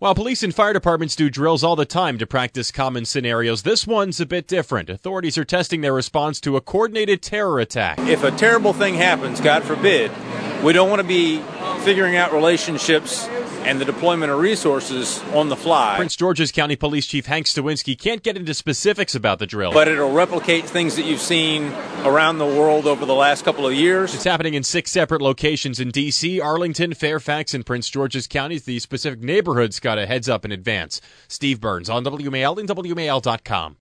While police and fire departments do drills all the time to practice common scenarios, this one's a bit different. Authorities are testing their response to a coordinated terror attack. If a terrible thing happens, God forbid, we don't want to be figuring out relationships and the deployment of resources on the fly. Prince George's County Police Chief Hank Stawinski can't get into specifics about the drill. But it'll replicate things that you've seen around the world over the last couple of years. It's happening in 6 separate locations in D.C., Arlington, Fairfax, and Prince George's counties. The specific neighborhoods got a heads up in advance. Steve Burns on WMAL and WMAL.com.